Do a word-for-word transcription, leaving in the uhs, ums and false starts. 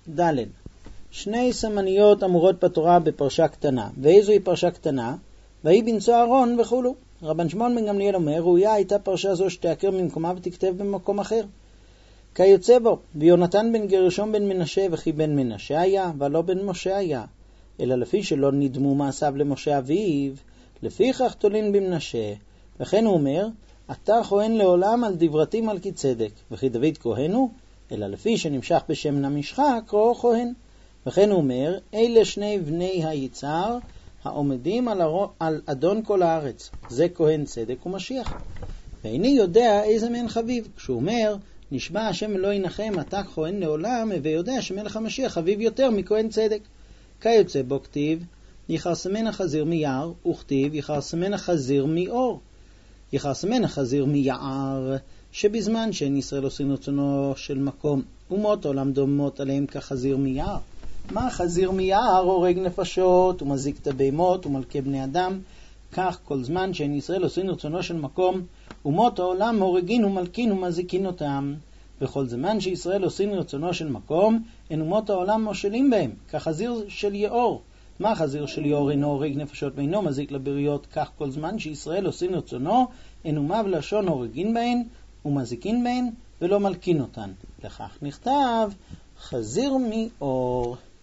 ד' שני סמניות אמורות בתורה בפרשה קטנה. ואיזו היא פרשה קטנה? והיא בנשוא אהרון וכולו. רבן שמעון בן גמליאל אומר, ראויה הייתה פרשה זו שתעקר ממקומה ותכתב במקום אחר. כיוצא בו, ויונתן בן גרשום בן מנשה וכי בן מנשה היה, ולא בן משה היה. אלא לפי שלא נדמו מעשיו למשה אביו, לפיכך תולין במנשה. וכן הוא אומר, אתה כהן לעולם על דברתי מלכי צדק, וכי דוד כהן הוא, אלא לפי שנמשך בשם נמשחה, קראו כהן. וכן הוא אומר, אלה שני בני היצר, העומדים על, הר... על אדון כל הארץ, זה כהן צדק ומשיח. ואיני יודע איזה מן חביב, כשהוא אומר, נשבע השם אלוהי נחם, אתה כהן לעולם, ויודע שמלך המשיח חביב יותר מכהן צדק. כיוצא בו כתיב, יחרסמן החזיר מיער, וכתיב, יחרסמן החזיר מאור. יחרסמן החזיר מיער, שבזמן שאין ישראל עושים רצונו של מקום, אומות עולם דומות עליהם כחזיר מיער. מה חזיר מיער? הורג נפשות, ומזיק את הבהמות, ומלכה בני אדם. כך כל זמן שאין ישראל עושים רצונו של מקום, אומות העולם הורגין ומלכין ומזיקין אותם. בכל זמן שישראל עושים רצונו של מקום, אין אומות העולם מושלים בהם, כחזיר של יאור. מה חזיר של יאור? אינו הורג נפשות ואינו מזיק לבריות. כך כל זמן שישראל עושים רצונו, אין אומה ולשון הורגין בהן ומזיקין בהן ולא מלכין אותן. לכך נכתב חזיר מאור.